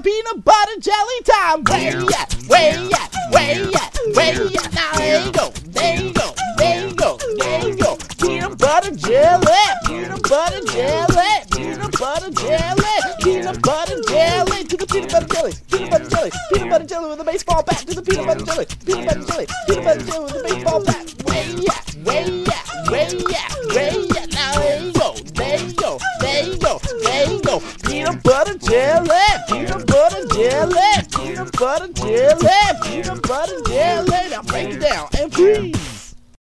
peanut butter jelly time. Where you at? Where you at? Where you at? Where you at? Now there you go. There you go. There you go. There you go. Peanut butter jelly. Peanut butter jelly. Peanut butter jelly. Peanut butter jelly. To the peanut butter jelly. Peanut butter jelly. Peanut butter jelly with a baseball bat. To the peanut butter jelly. Peanut butter jelly. Peanut butter jelly with a baseball bat. Where you at? Where you at? Where you at? Where you at? Now there you go. There you go. There you go. There you go. Peanut butter jelly. Peanut butter jelly. Peanut butter jelly. Peanut butter